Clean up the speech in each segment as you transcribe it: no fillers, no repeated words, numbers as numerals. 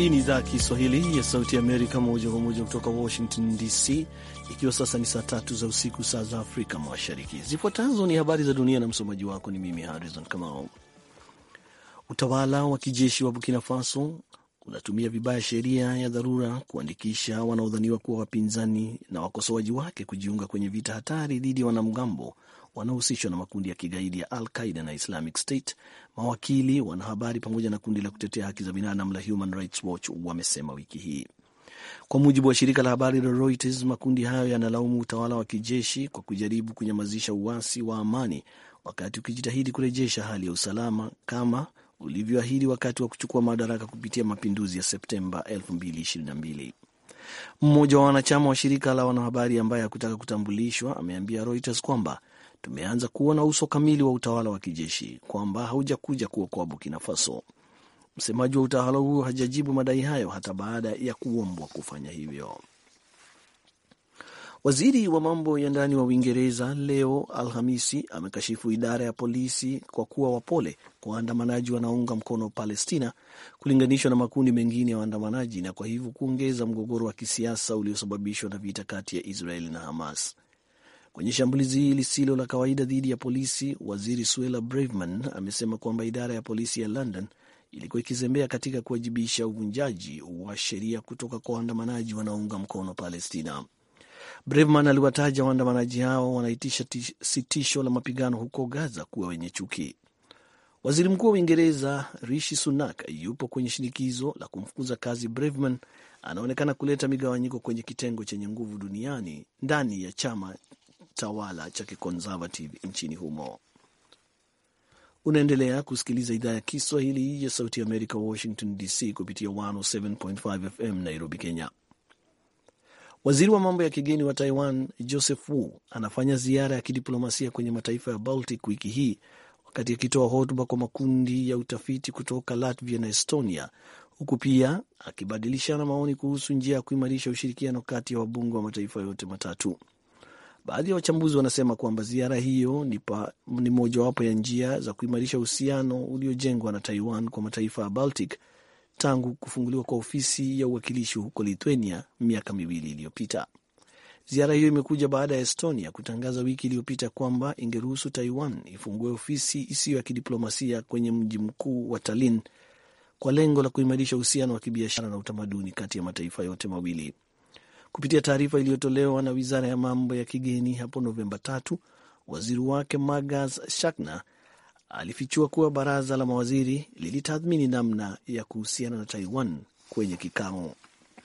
Hii ni idhaa ya Kiswahili ya Sauti ya Amerika, moja kwa moja kutoka Washington DC, ikiwa sasa ni saa 3 za usiku, saa za Afrika Mashariki. Zifuatazo ni habari za dunia na msomaji wako ni mimi Harrison Kamau. Utawala wa kijeshi wa Burkina Faso unatumia vibaya sheria ya dharura kuandikisha wanaodhaniwa kuwa wapinzani na wakosoaji wake kujiunga kwenye vita hatari dhidi ya wanamgambo wanaohusishwa na makundi ya kigaidi ya Al-Qaeda na Islamic State. Mawakili, wanahabari pamoja na kundi la kutetea haki za binadamu la Human Rights Watch wamesema wiki hii. Kwa mujibu wa shirika la habari la Reuters, makundi hayo yanalaumu utawala wa kijeshi kwa kujaribu kunyamazisha uasi wa amani wakati ukijitahidi kurejesha hali ya usalama kama ulivyoahidi wakati wa kuchukua madaraka kupitia mapinduzi ya Septemba 2022. Mmoja wa wanachama wa shirika la wanahabari ambaye hakutaka kutambulishwa ameambia Reuters kwamba tumeanza kuona uso kamili wa utawala wa kijeshi, kwamba haujakuja kuokoa Burkina Faso. Msemaji wa utawala huo hajajibu madai hayo hata baada ya kuombwa kufanya hivyo. Waziri wa mambo ya ndani wa Uingereza leo Alhamisi amekashifu idara ya polisi kwa kuwa wapole kwa waandamanaji wanaounga mkono Palestina kulinganishwa na makundi mengine ya waandamanaji, na kwa hivyo kuongeza mgogoro wa kisiasa uliosababishwa na vita kati ya Israeli na Hamas. Kwenye shambulizi lisilo la kawaida dhidi ya polisi, waziri Suella Braverman amesema kwamba idara ya polisi ya London ilikuwa ikizembea katika kuwajibisha uvunjaji wa sheria kutoka kwa waandamanaji wanaounga mkono Palestina. Braverman aliwataja waandamanaji hao wanaitisha sitisho la mapigano huko Gaza kuwa wenye chuki. Waziri Mkuu wa Uingereza Rishi Sunak yupo kwenye shinikizo la kumfukuza kazi Braverman. Anaonekana kuleta migawanyiko kwenye kitengo chenye nguvu duniani ndani ya chama tawala cha Conservative nchini humo. Unaendelea kusikiliza idhaa ya Kiswahili ya Sauti ya Amerika, Washington DC, kupitia 107.5 FM Nairobi, Kenya. Waziri wa mambo ya kigeni wa Taiwan Joseph Wu anafanya ziara ya kidiplomasia kwenye mataifa ya Baltic wiki hii, wakati akitoa hotuba kwa makundi ya utafiti kutoka Latvia na Estonia, huku pia akibadilishana maoni kuhusu njia ya kuimarisha ushirikiano kati ya wabunge wa mataifa yote matatu. Baadhi ya wachambuzi wanasema kwamba ziara hiyo ni mojawapo ya njia za kuimarisha uhusiano uliojengwa na Taiwan kwa mataifa ya Baltic tangu kufunguliwa kwa ofisi ya uwakilishi huko Lithuania miaka 2 iliyopita. Ziara hiyo imekuja baada ya Estonia kutangaza wiki iliyopita kwamba ingeruhusu Taiwan ifungue ofisi isiyo ya kidiplomasia kwenye mji mkuu wa Tallinn kwa lengo la kuimarisha uhusiano wa kibiashara na utamaduni kati ya mataifa yote mawili. Kupitia taarifa iliyotolewa na Wizara ya Mambo ya Kigeni hapo Novemba 3, waziri wake Magas Shakna alifichua kuwa baraza la mawaziri lilitathmini namna ya kuhusiana na Taiwan kwenye kikao.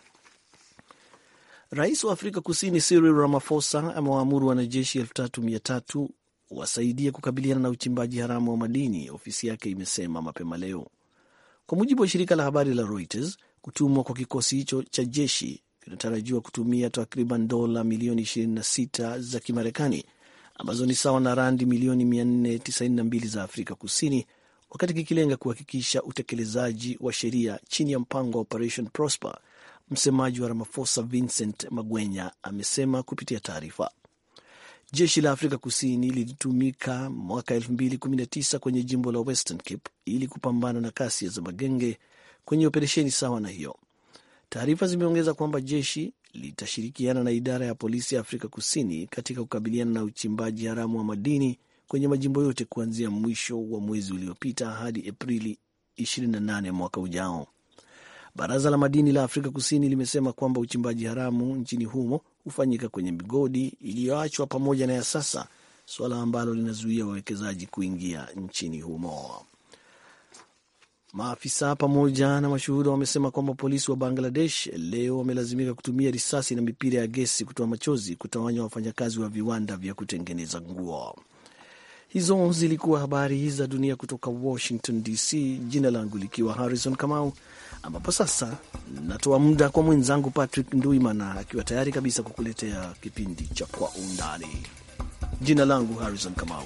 Rais wa Afrika Kusini Cyril Ramaphosa amewaamuru wanajeshi 3,300 wasaidie kukabiliana na uchimbaji haramu wa madini, ofisi yake imesema mapema leo. Kwa mujibu wa shirika la habari la Reuters, kutumwa kwa kikosi hicho cha jeshi kinatarajiwa kutumia takriban dola milioni 26 za Kimarekani, ambazo ni sawa na randi milioni 492 za Afrika Kusini, wakati kikilenga kuhakikisha utekelezaji wa sheria chini ya mpango wa Operation Prosper. Msemaji wa Ramaphosa Vincent Magwenya amesema kupitia taarifa. Jeshi la Afrika Kusini lilitumika mwaka 2019 kwenye jimbo la Western Cape ili kupambana na kasi za magenge kwenye operesheni sawa na hiyo. Taarifa zimeongeza kwamba jeshi litashirikiana na idara ya polisi ya Afrika Kusini katika kukabiliana na uchimbaji haramu wa madini kwenye majimbo yote kuanzia mwisho wa mwezi uliopita hadi Aprili 28 mwaka ujao. Baraza la madini la Afrika Kusini limesema kwamba uchimbaji haramu nchini humo hufanyika kwenye migodi iliyoachwa pamoja na ya sasa, suala ambalo linazuia wawekezaji kuingia nchini humo. Maafisa pamoja na mashuhuda wamesema kwamba polisi wa Bangladesh leo wamelazimika kutumia risasi na mipira ya gesi kutoa machozi kutawanya wafanyakazi wa viwanda vya kutengeneza nguo. Hizo zilikuwa habari za dunia kutoka Washington DC, jina langu likiwa Harrison Kamau, ambapo sasa natoa muda kwa mwenzangu Patrick Nduimana akiwa tayari kabisa kukuletea kipindi cha Kwa Undani. Jina langu Harrison Kamau.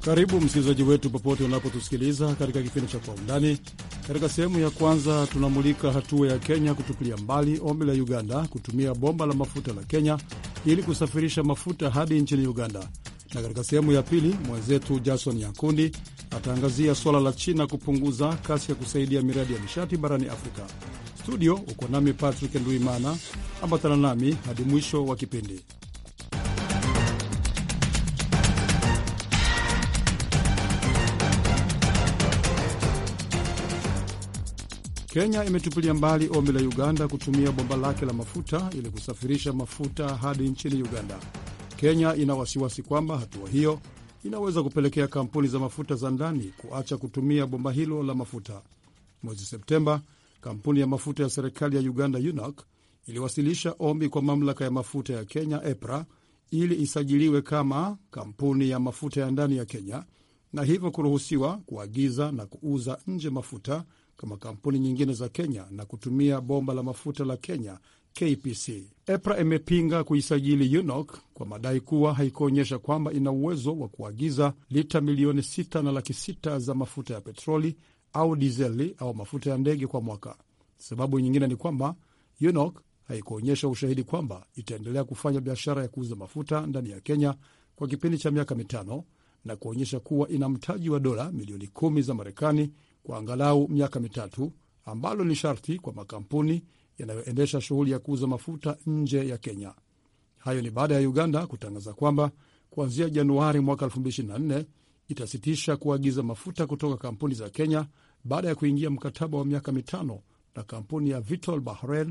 Karibu msikilizaji wetu popote unapotusikiliza katika kipindi cha Kwa Undani. Katika sehemu ya kwanza tunamulika hatua ya Kenya kutupilia mbali ombi la Uganda kutumia bomba la mafuta la Kenya ili kusafirisha mafuta hadi nchini Uganda, na katika sehemu ya pili mwenzetu Jason Nyakundi ataangazia suala la China kupunguza kasi ya kusaidia miradi ya nishati barani Afrika. Studio uko nami Patrick Nduimana, ambatana nami hadi mwisho wa kipindi. Kenya imetupilia mbali ombi la Uganda kutumia bomba lake la mafuta ili kusafirisha mafuta hadi nchini Uganda. Kenya ina wasiwasi kwamba hatua hiyo inaweza kupelekea kampuni za mafuta za ndani kuacha kutumia bomba hilo la mafuta. Mwezi Septemba, kampuni ya mafuta ya serikali ya Uganda UNOC iliwasilisha ombi kwa mamlaka ya mafuta ya Kenya EPRA ili isajiliwe kama kampuni ya mafuta ya ndani ya Kenya na hivyo kuruhusiwa kuagiza na kuuza nje mafuta kama kampuni nyingine za Kenya na kutumia bomba la mafuta la Kenya KPC. EPRA imepinga kuisajili UNOC kwa madai kuwa haikuonyesha kwamba ina uwezo wa kuagiza lita milioni 6.6 za mafuta ya petroli au dizeli au mafuta ya ndege kwa mwaka. Sababu nyingine ni kwamba UNOC haikuonyesha ushahidi kwamba itaendelea kufanya biashara ya kuuza mafuta ndani ya Kenya kwa kipindi cha miaka 5 na kuonyesha kuwa ina mtaji wa dola milioni 10 za Marekani kwa angalau miaka 3, ambalo ni sharti kwa makampuni yanayoendesha shughuli ya kuuza mafuta nje ya Kenya. Hayo ni baada ya Uganda kutangaza kwamba kuanzia Januari mwaka 2024 itasitisha kuagiza mafuta kutoka kampuni za Kenya baada ya kuingia mkataba wa miaka 5 na kampuni ya Vitol Bahrain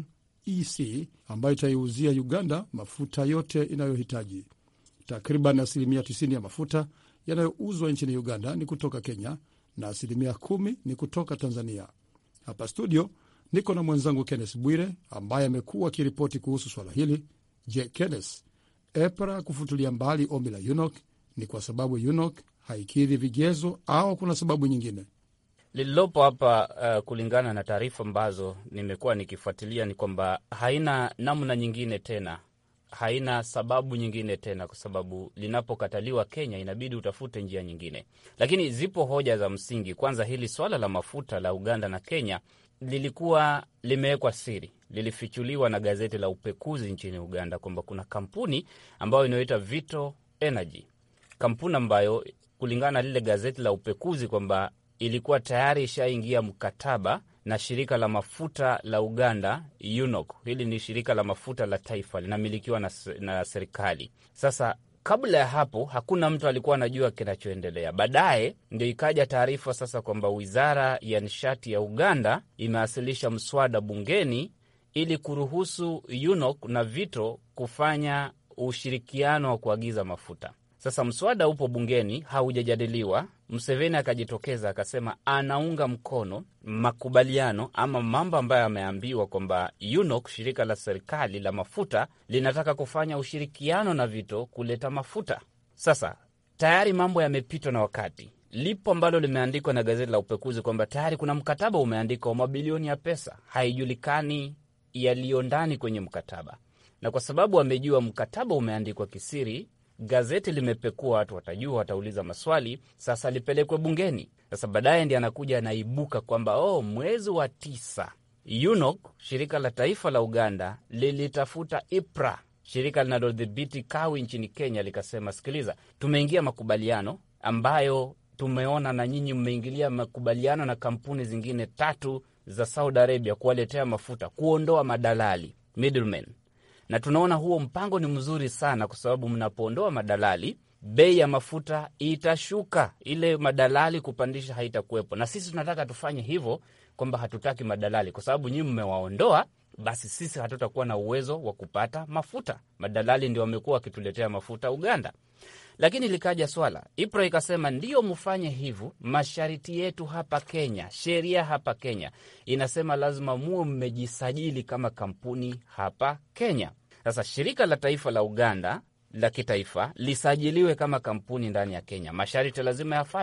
EC ambayo itaiuzia Uganda mafuta yote inayohitaji. Takriban 90% ya mafuta yanayouzwa nchini Uganda ni kutoka Kenya na 10% ni kutoka Tanzania. Hapa studio niko na mwenzangu Kenneth Bwire ambaye amekuwa akiripoti kuhusu swala hili. Je, Kenneth, EPRA kufutulia mbali ombi la UNOC ni kwa sababu UNOC haikidhi vigezo au kuna sababu nyingine? Lililopo hapa kulingana na taarifa ambazo nimekuwa nikifuatilia ni kwamba haina namna nyingine tena, haina sababu nyingine tena, kwa sababu linapokataliwa Kenya inabidi utafute njia nyingine. Lakini zipo hoja za msingi. Kwanza, hili swala la mafuta la Uganda na Kenya lilikuwa limewekwa siri, lilifichuliwa na gazeti la upekuzi nchini Uganda kwamba kuna kampuni ambayo inayoitwa Vito Energy, kampuni ambayo kulingana na lile gazeti la upekuzi kwamba ilikuwa tayari ishaingia mkataba na shirika la mafuta la Uganda UNOC. Hili ni shirika la mafuta la taifa, linamilikiwa na serikali. Sasa kabla ya hapo hakuna mtu alikuwa anajua kinachoendelea. Baadaye ndio ikaja taarifa sasa kwamba Wizara ya Nishati ya Uganda imewasilisha mswada bungeni ili kuruhusu UNOC na Vito kufanya ushirikiano wa kuagiza mafuta. Sasa mswada upo bungeni, haujajadiliwa. Museveni akajitokeza akasema anaunga mkono makubaliano ama mambo ambayo ameambiwa kwamba UNOC, shirika la serikali la mafuta, linataka kufanya ushirikiano na Vito kuleta mafuta. Sasa tayari mambo yamepitwa na wakati. Lipo ambalo limeandikwa na gazeti la upekuzi kwamba tayari kuna mkataba umeandikwa wa mabilioni ya pesa, haijulikani yaliyo ndani kwenye mkataba. Na kwa sababu amejua mkataba umeandikwa kisiri, gazeti limepekua, watu watajua, watauliza maswali, sasa lipelekwe bungeni. Sasa baadaye ndiye anakuja anaibuka kwamba mwezi wa 9 UNOC, shirika la taifa la Uganda, lilitafuta EPRA, shirika linalodhibiti kawi nchini Kenya, likasema sikiliza, tumeingia makubaliano ambayo tumeona na nyinyi mmeingilia makubaliano na kampuni zingine 3 za Saudi Arabia kuwaletea mafuta, kuondoa madalali, middlemen. Na tunaona huo mpango ni mzuri sana, kwa sababu mnapoondoa madalali, bei ya mafuta itashuka, ile madalali kupandisha haitakuwepo. Na sisi tunataka tufanye hivyo, kwamba hatutaki madalali, kwa sababu nyinyi mmewaondoa, basi sisi hatutakuwa na uwezo wa kupata mafuta. Madalali ndio wamekuwa wakituletea mafuta Uganda. Lakini likaja swala, EPRA ikasema ndio mfanye hivyo, masharti yetu hapa Kenya, sheria hapa Kenya inasema lazima muwe mmejisajili kama kampuni hapa Kenya. Sasa shirika la taifa la Uganda la kitaifa lisajiliwe kama kampuni ndani ya Kenya, masharti lazima yafuatwe.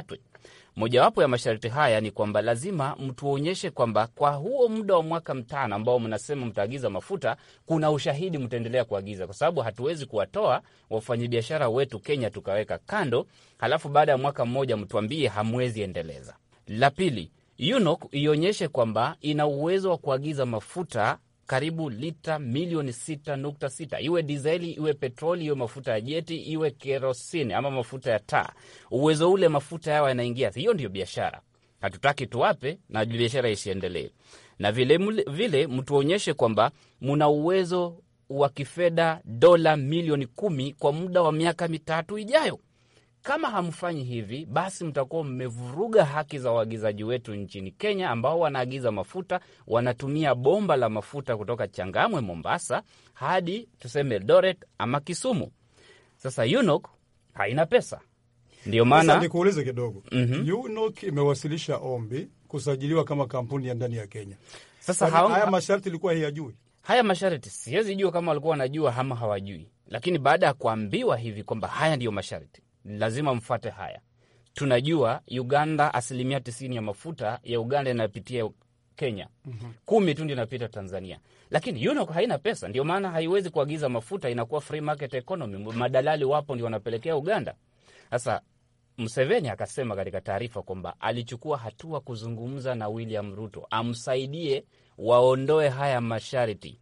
Mojawapo ya masharti haya ni kwamba lazima mtuonyeshe kwamba kwa huo muda wa mwaka mtano ambao mnasema mtaagiza mafuta, kuna ushahidi mtaendelea kuagiza, kwa sababu hatuwezi kuwatoa wafanyabiashara wetu Kenya tukaweka kando, halafu baada ya mwaka mmoja mtuambie hamwezi endeleza. La pili, UNOC ionyeshe kwamba ina uwezo wa kuagiza mafuta karibu lita milioni 6.6, iwe dizeli, iwe petroli, iwe mafuta ya jeti, iwe kerosini ama mafuta ya taa. Uwezo ule mafuta yao yanaingia. Hiyo ndio biashara. Hatutaki tuwape na biashara isiendelee. Na vile mtuonyeshe kwamba muna uwezo wa kifedha dola milioni 10 kwa muda wa miaka 3 ijayo. Kama hamfanyi hivi, basi mtakuwa mmevuruga haki za waagizaji wetu nchini Kenya ambao wanaagiza mafuta, wanatumia bomba la mafuta kutoka Changamwe, Mombasa, hadi tuseme Eldoret ama Kisumu. Sasa UNOC haina pesa. Ndio maana sasa nikuulize kidogo. UNOC imewasilisha ombi kusajiliwa kama kampuni ya ndani ya Kenya. Sasa haya masharti ilikuwa hayajui. Haya masharti siwezi jua kama walikuwa wanajua ama hawajui. Lakini baada ya kuambiwa hivi kwamba haya ndio masharti, lazima mfuate haya. Tunajua Uganda 90% ya mafuta ya Uganda inapitia Kenya. 10 tu ndio inapita Tanzania. Lakini UNOC haina pesa, ndio maana haiwezi kuagiza mafuta, inakuwa free market economy. Madalali wapo ndio wanapelekea Uganda. Sasa Museveni akasema katika taarifa kwamba alichukua hatua kuzungumza na William Ruto amsaidie waondoe haya masharti.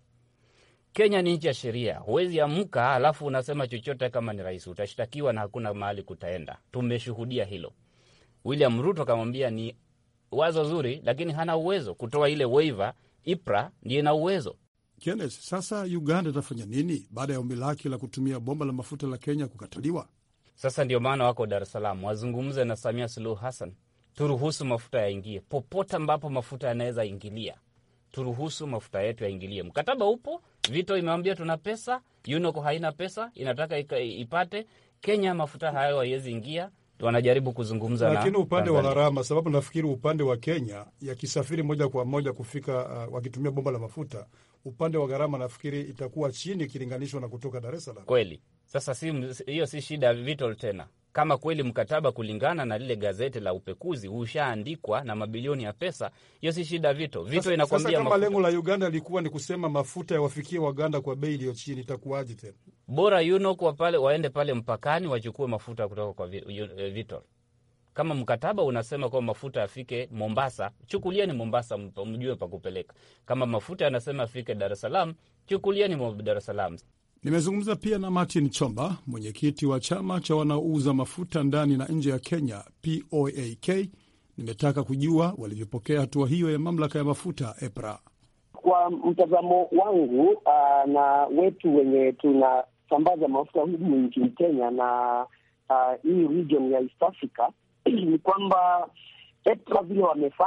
Kenya ni nchi ya sheria. Huwezi amka alafu unasema chochote kama ni rais, utashtakiwa na hakuna mahali kutaenda. Tumeshuhudia hilo. William Ruto akamwambia ni wazo zuri, lakini hana uwezo kutoa ile waiver. IPRA ndiye ina uwezo. Kenneth, sasa Uganda itafanya nini baada ya ombi lake la kutumia bomba la mafuta la Kenya kukataliwa? Sasa ndio maana wako Dar es Salaam wazungumze na Samia Suluhu Hassan. Turuhusu mafuta yaingie popote ambapo mafuta yanaweza ingilia. Turuhusu mafuta yetu yaingilie. Mkataba upo, Vito imewambia tuna pesa, UNOC haina pesa, inataka ipate. Kenya mafuta hayo haiwezi ingia, wanajaribu kuzungumza na. Lakini upande wa gharama, sababu nafikiri upande wa Kenya yakisafiri moja kwa moja kufika wakitumia bomba la mafuta, upande wa gharama nafikiri itakuwa chini ikilinganishwa na kutoka Dar es Salaam. Kweli. Sasa hiyo si shida Vito tena. Kama kweli mkataba kulingana na lile gazeti la upekuzi ushaandikwa na mabilioni ya pesa, hiyo si shida Vito. Vito inakwambia sasa kama lengo la Uganda lilikuwa ni kusema mafuta yawafikie Waganda kwa bei iliyo chini, itakuwaje tena? Bora UNOC waende pale mpakani wachukue mafuta kutoka kwa Vito. Kama mkataba unasema kwa mafuta yafike Mombasa, chukulieni Mombasa mjue pa kupeleka. Kama mafuta yanasema afike Dar es Salaam, chukulieni Dar es Salaam. Nimezungumza pia na Martin Chomba, mwenyekiti wa chama cha wanaouza mafuta ndani na nje ya Kenya, POAK. Nimetaka kujua walivyopokea hatua hiyo ya mamlaka ya mafuta EPRA. Kwa mtazamo wangu na wetu wenye tunasambaza mafuta humu nchini Kenya na hii region ya East Africa ni kwamba EPRA vile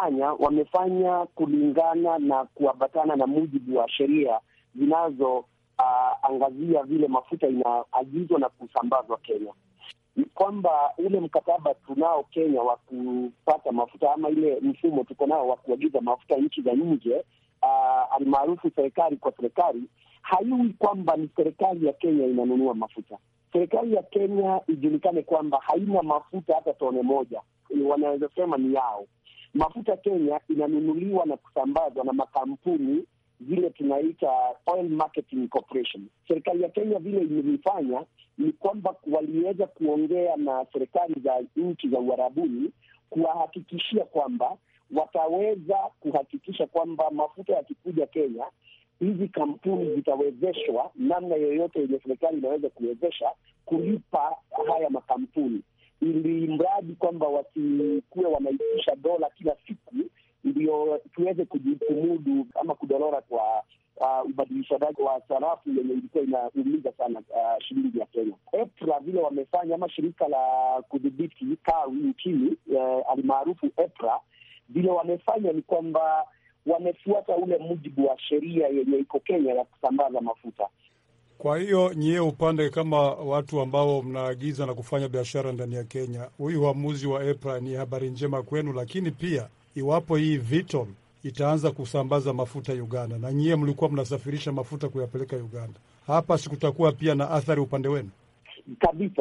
wamefanya kulingana na kuambatana na mujibu wa sheria zinazo angazia vile mafuta inaagizwa na kusambazwa Kenya. Ni kwamba ule mkataba tunao Kenya wa kupata mafuta ama ile mfumo tuko nao wa kuagiza mafuta nchi za nje, almaarufu serikali kwa serikali, haiwi kwamba ni serikali ya Kenya inanunua mafuta. Serikali ya Kenya ijulikane kwamba haina mafuta hata tone moja. Wanaweza sema ni yao. Mafuta Kenya inanunuliwa na kusambazwa na makampuni vile tunaita Oil Marketing Corporation. Serikali ya Kenya vile ilifanya ni kwamba waliweza kuongea na serikali za nchi za Uarabuni kuwahakikishia kwamba wataweza kuhakikisha kwamba mafuta yakikuja Kenya, hizi kampuni zitawezeshwa namna yoyote yenye serikali inaweza kuwezesha kulipa haya makampuni, ili mradi kwamba wasikuwe wanaitisha dola kila siku ndio tuweze kujikumudu ama kudorora kwa ubadilishaji wa sarafu yenye ilikuwa inaumiza sana shilingi ya Kenya. EPRA vile wamefanya, ama shirika la kudhibiti kawi nchini alimaarufu EPRA, vile wamefanya ni kwamba wamefuata ule mujibu wa sheria yenye iko Kenya ya kusambaza mafuta. Kwa hiyo nyie upande kama watu ambao mnaagiza na kufanya biashara ndani ya Kenya, huyu uamuzi wa EPRA ni habari njema kwenu, lakini pia iwapo hii Vitol itaanza kusambaza mafuta Uganda na nyie mlikuwa mnasafirisha mafuta kuyapeleka Uganda, hapa sikutakuwa pia na athari upande wenu? Kabisa.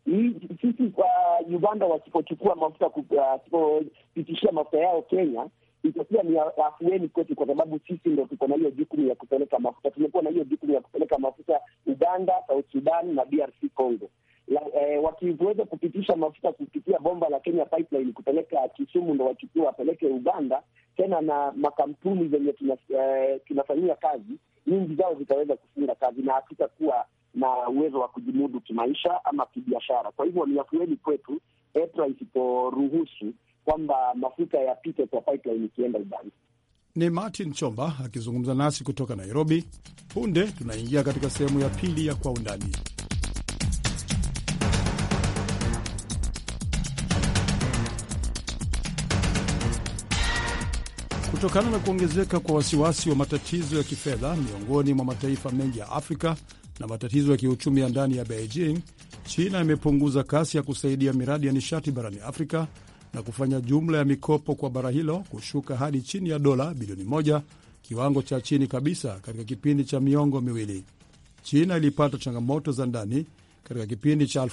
sisi kwa Uganda wasipochukua mafuta, wasipopitishia mafuta yao Kenya, itakuwa ni afueni kwetu, kwa sababu sisi ndio tuko na hiyo jukumu ya kupeleka mafuta. Tumekuwa na hiyo jukumu ya kupeleka mafuta Uganda, South Sudan na DRC Congo. Wakiweza kupitisha mafuta kupitia bomba la Kenya Pipeline kupeleka Kisumu, ndo wachukue wapeleke Uganda, tena na makampuni zenye tunafanyia kazi nyingi zao zitaweza kufunga kazi na hatutakuwa na uwezo wa kujimudu kimaisha ama kibiashara. Kwa hivyo ni afueni kwetu EPRA isiporuhusu kwamba mafuta yapite kwa pipeline ikienda Uganda. Ni Martin Chomba akizungumza nasi kutoka Nairobi. Punde tunaingia katika sehemu ya pili ya Kwa Undani. Kutokana na kuongezeka kwa wasiwasi wa matatizo ya kifedha miongoni mwa mataifa mengi ya Afrika na matatizo ya kiuchumi ya ndani ya Beijing, China imepunguza kasi ya kusaidia miradi ya nishati barani Afrika na kufanya jumla ya mikopo kwa bara hilo kushuka hadi chini ya dola bilioni 1, kiwango cha chini kabisa katika kipindi cha miongo miwili. China ilipata changamoto za ndani katika kipindi cha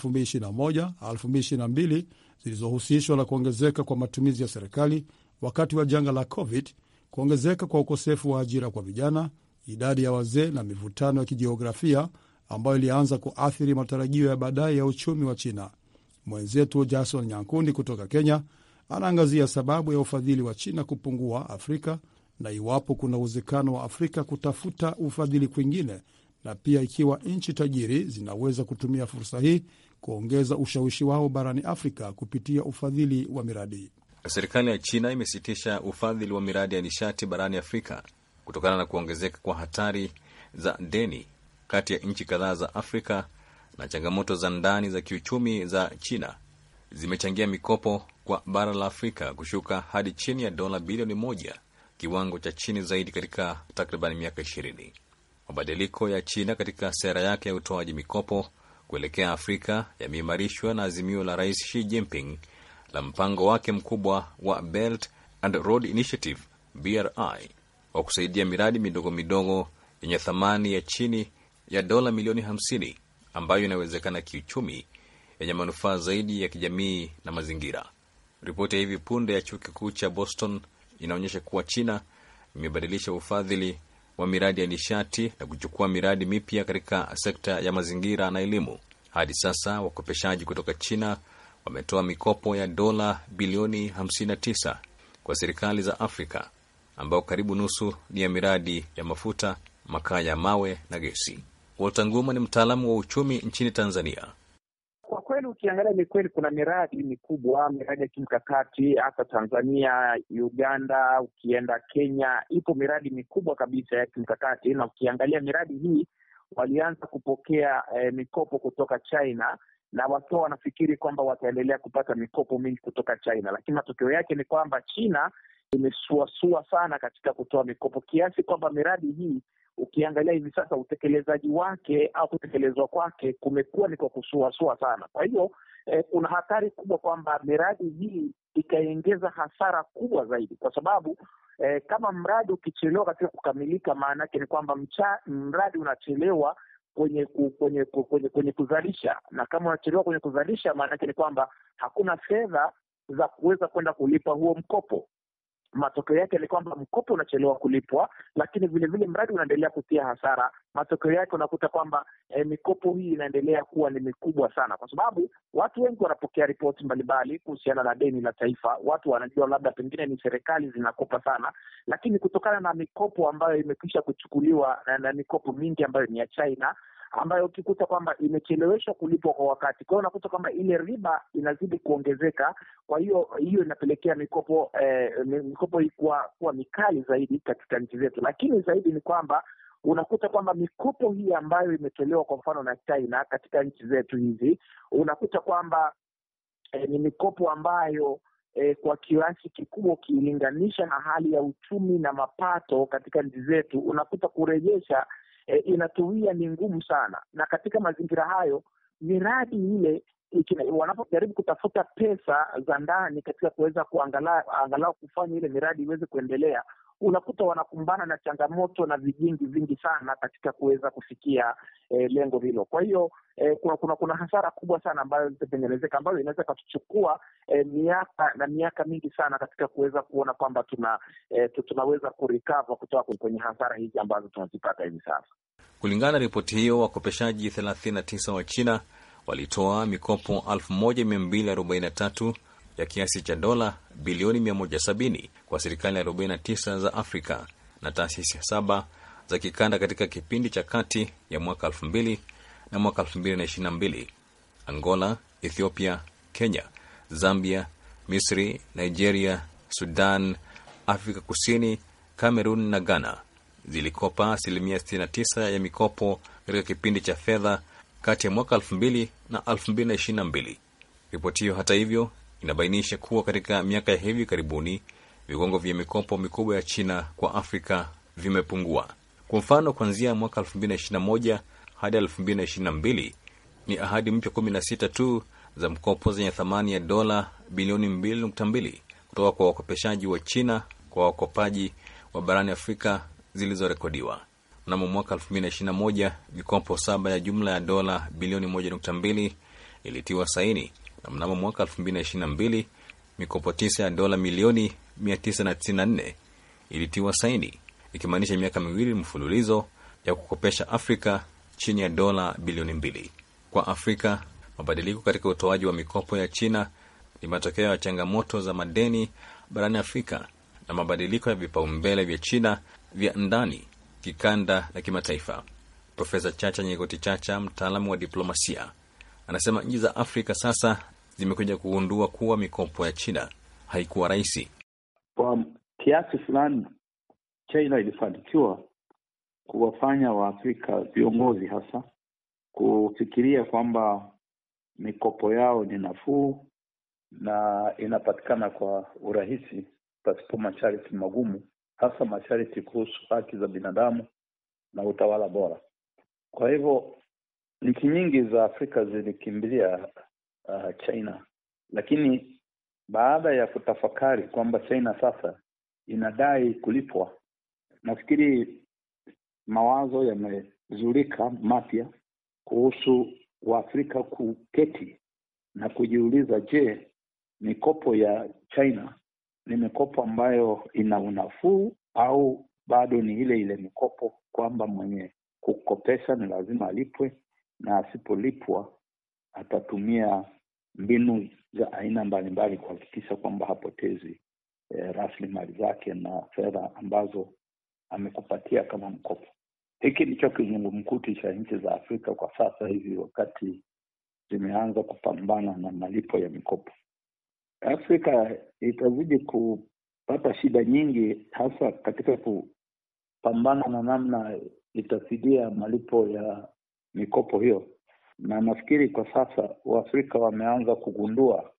2021-2022 zilizohusishwa na kuongezeka kwa matumizi ya serikali wakati wa janga la COVID, kuongezeka kwa ukosefu wa ajira kwa vijana, idadi ya wazee na mivutano ya kijiografia ambayo ilianza kuathiri matarajio ya baadaye ya uchumi wa China. Mwenzetu Jason Nyankundi kutoka Kenya anaangazia sababu ya ufadhili wa China kupungua Afrika na iwapo kuna uwezekano wa Afrika kutafuta ufadhili kwingine, na pia ikiwa nchi tajiri zinaweza kutumia fursa hii kuongeza ushawishi wao barani Afrika kupitia ufadhili wa miradi. Serikali ya China imesitisha ufadhili wa miradi ya nishati barani Afrika kutokana na kuongezeka kwa hatari za deni kati ya nchi kadhaa za Afrika, na changamoto za ndani za kiuchumi za China zimechangia mikopo kwa bara la Afrika kushuka hadi chini ya dola bilioni 1, kiwango cha chini zaidi katika takriban miaka 20. Mabadiliko ya China katika sera yake ya utoaji mikopo kuelekea Afrika yameimarishwa na azimio la Rais Xi Jinping la mpango wake mkubwa wa Belt and Road Initiative BRI wa kusaidia miradi midogo midogo yenye thamani ya chini ya dola milioni 50 ambayo inawezekana kiuchumi, yenye manufaa zaidi ya kijamii na mazingira. Ripoti ya hivi punde ya chuo kikuu cha Boston inaonyesha kuwa China imebadilisha ufadhili wa miradi ya nishati na kuchukua miradi mipya katika sekta ya mazingira na elimu. Hadi sasa wakopeshaji kutoka China wametoa mikopo ya dola bilioni 59 kwa serikali za Afrika, ambao karibu nusu ni ya miradi ya mafuta, makaa ya mawe na gesi. Walter Nguma ni mtaalamu wa uchumi nchini Tanzania. Kwa kweli ukiangalia ni kweli kuna miradi mikubwa, miradi ya kimkakati hata Tanzania, Uganda, ukienda Kenya, ipo miradi mikubwa kabisa ya kimkakati, na ukiangalia miradi hii walianza kupokea mikopo kutoka China na wakiwa wanafikiri kwamba wataendelea kupata mikopo mingi kutoka China, lakini matokeo yake ni kwamba China imesuasua sana katika kutoa mikopo kiasi kwamba miradi hii ukiangalia hivi sasa utekelezaji wake au kutekelezwa kwake kumekuwa ni kwa kusuasua sana. Kwa hiyo kuna hatari kubwa kwamba miradi hii ikaongeza hasara kubwa zaidi, kwa sababu kama mradi ukichelewa katika kukamilika, maana yake ni kwamba mradi unachelewa kwenye kuzalisha, na kama unachelewa kwenye kuzalisha, maana yake ni kwamba hakuna fedha za kuweza kwenda kulipa huo mkopo. Matokeo yake ni kwamba mkopo unachelewa kulipwa, lakini vile vile mradi unaendelea kutia hasara. Matokeo yake unakuta kwamba mikopo hii inaendelea kuwa ni mikubwa sana, kwa sababu watu wengi wanapokea ripoti mbalimbali kuhusiana na deni la taifa. Watu wanajua labda pengine ni serikali zinakopa sana, lakini kutokana na mikopo ambayo imekwisha kuchukuliwa na mikopo mingi ambayo ni ya China, ambayo ukikuta kwamba imecheleweshwa kulipwa kwa wakati, kwa hiyo unakuta kwamba ile riba inazidi kuongezeka. Kwa hiyo inapelekea mikopo hii kuwa mikali zaidi katika nchi zetu. Lakini zaidi ni kwamba unakuta kwamba mikopo hii ambayo imetolewa kwa mfano na China katika nchi zetu hizi, unakuta kwamba ni mikopo ambayo kwa kiasi kikubwa ukilinganisha na hali ya uchumi na mapato katika nchi zetu, unakuta kurejesha inatuia ni ngumu sana. Na katika mazingira hayo, miradi ile wanapojaribu kutafuta pesa za ndani katika kuweza angalau kufanya ile miradi iweze kuendelea, unakuta wanakumbana na changamoto na vijingi vingi sana katika kuweza kufikia lengo hilo. Kwa hiyo kuna hasara kubwa sana ambayo zitatengenezeka, ambayo inaweza kutuchukua miaka na miaka mingi sana katika kuweza kuona kwamba tunaweza kurecover kutoka kwenye hasara hizi ambazo tunazipata hivi sasa. Kulingana na ripoti hiyo, wakopeshaji 39 wa China walitoa mikopo 1243 ya kiasi cha dola bilioni 170 kwa serikali 49 za Afrika na taasisi 7 za kikanda katika kipindi cha kati ya mwaka 2000 na mwaka 2022. Angola, Ethiopia, Kenya, Zambia, Misri, Nigeria, Sudan, Afrika Kusini, Cameroon na Ghana zilikopa 69% ya mikopo katika kipindi cha fedha kati ya mwaka 2000 na 2022. Ripoti hiyo hata hivyo inabainisha kuwa katika miaka ya hivi karibuni viwango vya mikopo mikubwa ya China kwa Afrika vimepungua. Kwa mfano, kuanzia mwaka 2021 hadi 2022 ni ahadi mpya 16 tu za mkopo zenye thamani ya dola bilioni 2.2 kutoka kwa wakopeshaji wa China kwa wakopaji wa barani Afrika zilizorekodiwa. Mnamo mwaka 2021 mikopo 7 ya jumla ya dola bilioni 1.2 ilitiwa saini, na mnamo mwaka 2022 mikopo 9 ya dola milioni 994 ilitiwa saini, ikimaanisha miaka miwili mfululizo ya kukopesha Afrika chini ya dola bilioni 2. Kwa Afrika, mabadiliko katika utoaji wa mikopo ya China ni matokeo ya changamoto za madeni barani Afrika na mabadiliko ya vipaumbele vya China vya ndani, kikanda na kimataifa. Profesa Chacha Nyegoti Chacha, mtaalamu wa diplomasia, anasema nchi za Afrika sasa zimekuja kugundua kuwa mikopo ya China haikuwa rahisi. Kwa kiasi fulani China ilifanikiwa kuwafanya Waafrika viongozi hasa kufikiria kwamba mikopo yao ni nafuu na inapatikana kwa urahisi pasipo masharti magumu, hasa masharti kuhusu haki za binadamu na utawala bora. Kwa hivyo nchi nyingi za Afrika zilikimbilia China, lakini baada ya kutafakari kwamba China sasa inadai kulipwa, nafikiri mawazo yamezulika mapya kuhusu Waafrika kuketi na kujiuliza, je, mikopo ya China ni mikopo ambayo ina unafuu au bado ni ile ile mikopo kwamba mwenye kukopesha ni lazima alipwe, na asipolipwa atatumia mbinu za aina mbalimbali kuhakikisha kwamba hapotezi rasilimali zake na fedha ambazo amekupatia kama mkopo. Hiki ndicho kizungumkuti cha nchi za Afrika kwa sasa hivi, wakati zimeanza kupambana na malipo ya mikopo. Afrika itazidi kupata shida nyingi, hasa katika kupambana na namna itafidia malipo ya mikopo hiyo. Na nafikiri kwa sasa Waafrika wameanza kugundua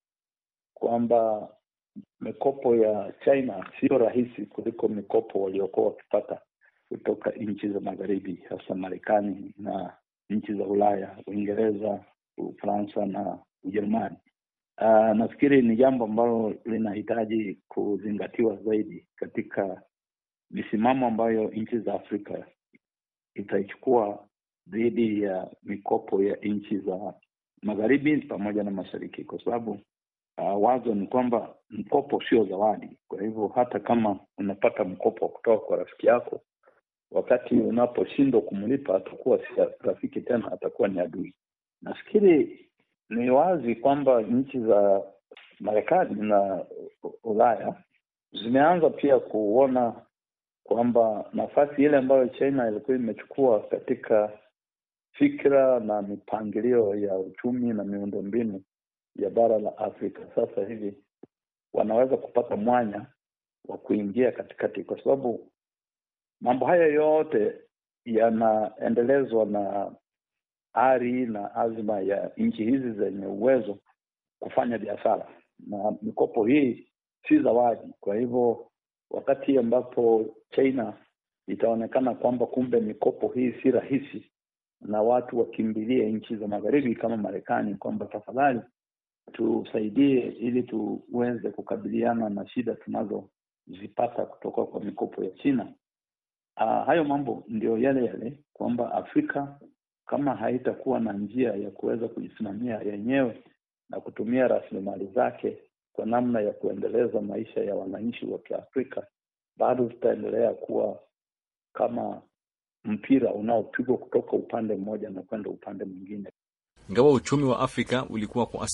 kwamba mikopo ya China sio rahisi kuliko mikopo waliokuwa wakipata kutoka nchi za magharibi, hasa Marekani na nchi za Ulaya, Uingereza, Ufaransa na Ujerumani. Nafikiri ni jambo ambalo linahitaji kuzingatiwa zaidi katika misimamo ambayo nchi za Afrika itaichukua dhidi ya mikopo ya nchi za magharibi pamoja na mashariki, kwa sababu wazo ni kwamba mkopo sio zawadi. Kwa hivyo hata kama unapata mkopo kutoka kwa rafiki yako, wakati unaposhindwa kumlipa atakuwa si rafiki tena, atakuwa ni adui. Nafikiri ni wazi kwamba nchi za Marekani na Ulaya zimeanza pia kuona kwamba nafasi ile ambayo China ilikuwa imechukua katika fikra na mipangilio ya uchumi na miundombinu ya bara la Afrika, sasa hivi wanaweza kupata mwanya wa kuingia katikati, kwa sababu mambo haya yote yanaendelezwa na ari na azma ya nchi hizi zenye uwezo kufanya biashara, na mikopo hii si zawadi. Kwa hivyo wakati ambapo China itaonekana kwamba kumbe mikopo hii si rahisi, na watu wakimbilie nchi za magharibi kama Marekani kwamba tafadhali tusaidie ili tuweze kukabiliana na shida tunazo zipata kutoka kwa mikopo ya China. Hayo mambo ndio yale yale kwamba Afrika kama haitakuwa na njia ya kuweza kujisimamia yenyewe na kutumia rasilimali zake kwa namna ya kuendeleza maisha ya wananchi wa Kiafrika, bado tutaendelea kuwa kama mpira unaopigwa kutoka upande mmoja na kwenda upande mwingine. Ingawa uchumi wa Afrika ulikuwa kwa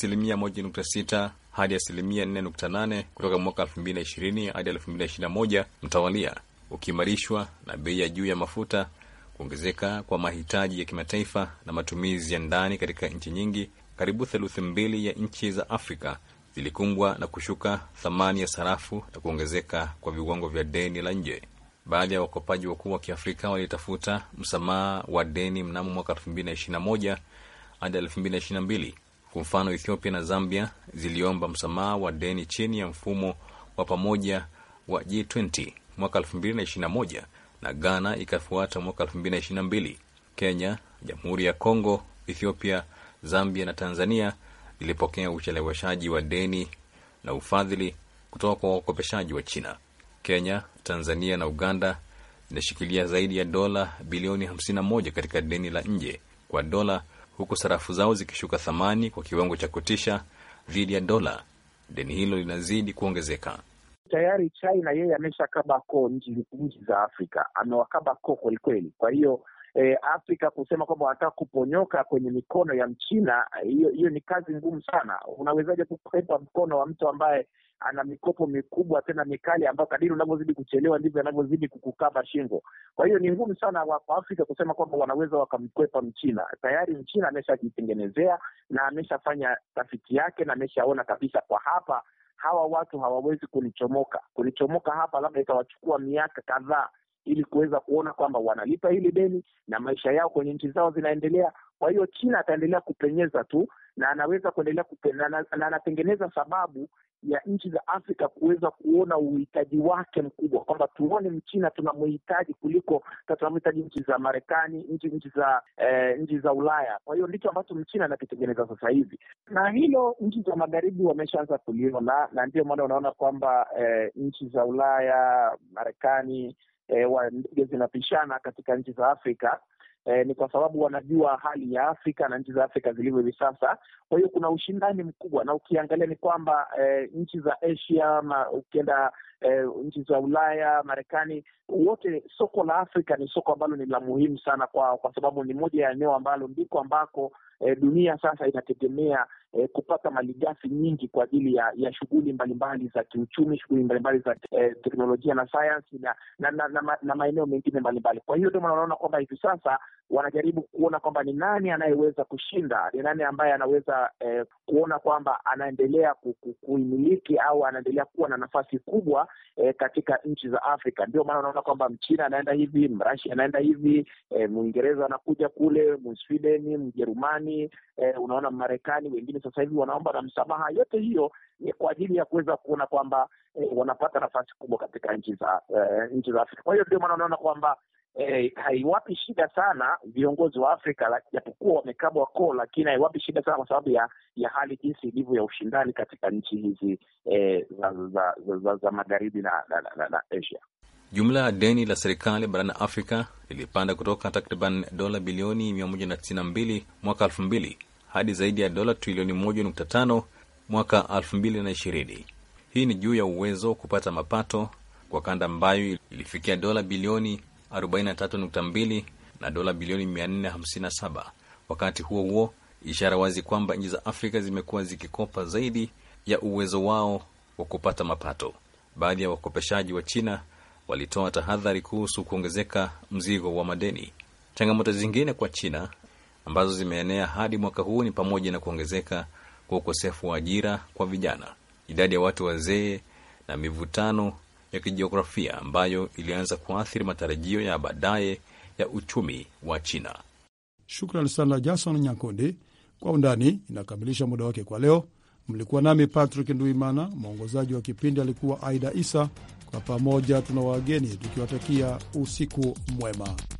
1.6% hadi 4.8% kutoka mwaka 2020 hadi 2021 mtawalia, ukiimarishwa na bei ya juu ya mafuta, kuongezeka kwa mahitaji ya kimataifa na matumizi ya ndani katika nchi nyingi, karibu theluthi mbili ya nchi za Afrika zilikumbwa na kushuka thamani ya sarafu na kuongezeka kwa viwango vya deni la nje. Baadhi ya wakopaji wakuu wa Kiafrika walitafuta msamaha wa deni mnamo mwaka 2021 hadi 2022. Kwa mfano, Ethiopia na Zambia ziliomba msamaha wa deni chini ya mfumo wa pamoja wa G20 mwaka 2021 na Ghana ikafuata mwaka 2022. Kenya, Jamhuri ya Kongo, Ethiopia, Zambia na Tanzania zilipokea ucheleweshaji wa deni na ufadhili kutoka kwa wakopeshaji wa China. Kenya, Tanzania na Uganda zinashikilia zaidi ya dola bilioni 51 katika deni la nje kwa dola, huku sarafu zao zikishuka thamani kwa kiwango cha kutisha dhidi ya dola. Deni hilo linazidi kuongezeka. Tayari China yeye ameshakaba koo nchi za Afrika, amewakaba koo kwelikweli. Kwa hiyo Afrika kusema kwamba wanataka kuponyoka kwenye mikono ya Mchina, hiyo ni kazi ngumu sana. Unawezaje kukwepa mkono wa mtu ambaye ana mikopo mikubwa tena mikali, ambayo kadiri unavyozidi kuchelewa ndivyo anavyozidi kukukaba shingo. Kwa hiyo ni ngumu sana kwa Afrika kusema kwamba wanaweza wakamkwepa Mchina. Tayari Mchina ameshajitengenezea na ameshafanya tafiti yake na ameshaona kabisa kwa hapa hawa watu hawawezi kunichomoka hapa, labda itawachukua miaka kadhaa ili kuweza kuona kwamba wanalipa hili deni na maisha yao kwenye nchi zao zinaendelea. Kwa hiyo China ataendelea kupenyeza tu na anaweza kuendelea na anatengeneza sababu ya nchi za Afrika kuweza kuona uhitaji wake mkubwa, kwamba tuone Mchina tunamhitaji kuliko tunamhitaji nchi za Marekani, nchi za Ulaya. Kwa hiyo ndicho ambacho Mchina anakitengeneza sasa hivi, na hilo nchi za magharibi wameshaanza kuliona, na ndio maana unaona kwamba nchi za Ulaya, Marekani ndege zinapishana katika nchi za Afrika. Ni kwa sababu wanajua hali ya Afrika na nchi za Afrika zilivyo hivi sasa. Kwa hiyo kuna ushindani mkubwa, na ukiangalia ni kwamba nchi za Asia, ukienda nchi za Ulaya, Marekani, wote soko la Afrika ni soko ambalo ni la muhimu sana kwa sababu ni moja ya eneo ambalo ndiko ambako dunia sasa inategemea kupata malighafi nyingi kwa ajili ya shughuli mbalimbali za kiuchumi, shughuli mbalimbali za teknolojia na sayansi na maeneo mengine mbalimbali. Kwa hiyo ndio maana unaona kwamba hivi sasa wanajaribu kuona kwamba ni nani anayeweza kushinda, ni nani ambaye anaweza kuona kwamba anaendelea kuimiliki au anaendelea kuwa na nafasi kubwa katika nchi za Afrika. Ndio maana unaona kwamba Mchina anaenda hivi, Mrashi anaenda hivi, Mwingereza anakuja kule, Msweden, Mjerumani, unaona Marekani wengine sasa hivi wanaomba na msamaha. Yote hiyo ni kwa ajili ya kuweza kuona kwamba wanapata nafasi kubwa katika nchi za Afrika. Kwa hiyo ndio maana unaona kwamba haiwapi shida sana viongozi wa Afrika, japokuwa wamekabwa koo, lakini haiwapi shida sana kwa sababu ya hali jinsi ilivyo ya ushindani katika nchi hizi za magharibi na Asia. Jumla ya deni la serikali barani Afrika lilipanda kutoka takriban dola bilioni 192 mwaka 2000 hadi zaidi ya dola trilioni 1.5 mwaka 2020. Hii ni juu ya uwezo kupata mapato kwa kanda ambayo ilifikia dola bilioni 43.2 na dola bilioni 457. Wakati huo ishara wazi kwamba nchi za Afrika zimekuwa zikikopa zaidi ya uwezo wao wa kupata mapato. Baadhi ya wakopeshaji wa China walitoa tahadhari kuhusu kuongezeka mzigo wa madeni. Changamoto zingine kwa China ambazo zimeenea hadi mwaka huu ni pamoja na kuongezeka kwa ukosefu wa ajira kwa vijana, idadi ya watu wazee na mivutano ya kijiografia ambayo ilianza kuathiri matarajio ya baadaye ya uchumi wa China. Shukrani sana Jason Nyakundi. Kwa undani inakamilisha muda wake kwa leo. Mlikuwa nami Patrick Nduimana, mwongozaji wa kipindi alikuwa Aida Isa. Kwa pamoja tuna wageni tukiwatakia usiku mwema.